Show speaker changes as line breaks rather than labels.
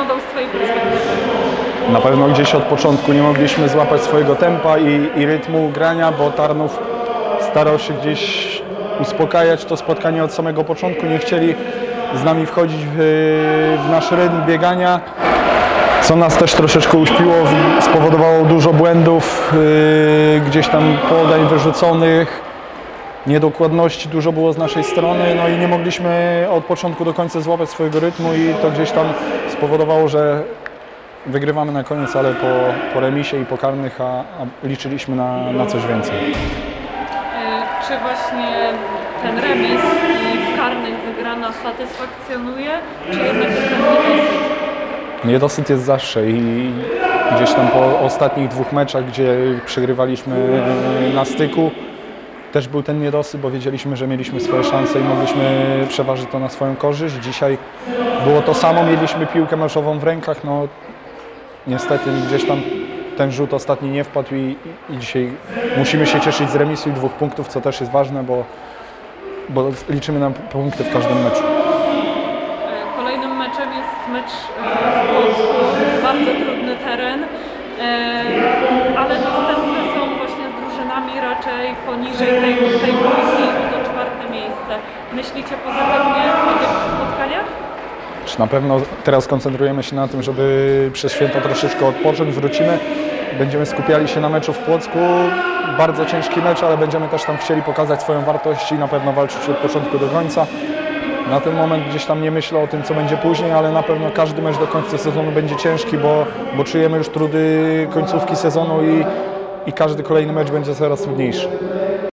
wyglądał z Twojej perspektywy?
Na pewno gdzieś od początku nie mogliśmy złapać swojego tempa i rytmu grania, bo Tarnów starał się gdzieś uspokajać to spotkanie od samego początku. Nie chcieli z nami wchodzić w nasz rytm biegania, co nas też troszeczkę uśpiło, spowodowało dużo błędów, gdzieś tam podań wyrzuconych, niedokładności dużo było z naszej strony, no i nie mogliśmy od początku do końca złapać swojego rytmu i to gdzieś tam spowodowało, że wygrywamy na koniec, ale po remisie i po karnych, a liczyliśmy na coś więcej.
Czy właśnie ten remis i w karnych wygrana satysfakcjonuje, czy jednak jest ten niedosyt?
Niedosyt jest zawsze i gdzieś tam po ostatnich 2 meczach, gdzie przegrywaliśmy na styku, też był ten niedosyt, bo wiedzieliśmy, że mieliśmy swoje szanse i mogliśmy przeważyć to na swoją korzyść. Dzisiaj było to samo, mieliśmy piłkę meczową w rękach, no niestety gdzieś tam ten rzut ostatni nie wpadł i dzisiaj musimy się cieszyć z remisu i 2 punktów, co też jest ważne, bo liczymy na punkty w każdym meczu.
Kolejnym meczem jest mecz w Płocku, bardzo trudny teren, ale następne są właśnie z drużynami raczej poniżej tej bójki o to 4. miejsce. Myślicie pozytywnie o tych spotkaniach?
Na pewno teraz koncentrujemy się na tym, żeby przez święto troszeczkę odpocząć, wrócimy. Będziemy skupiali się na meczu w Płocku. Bardzo ciężki mecz, ale będziemy też tam chcieli pokazać swoją wartość i na pewno walczyć od początku do końca. Na ten moment gdzieś tam nie myślę o tym, co będzie później, ale na pewno każdy mecz do końca sezonu będzie ciężki, bo czujemy już trudy końcówki sezonu i każdy kolejny mecz będzie coraz trudniejszy.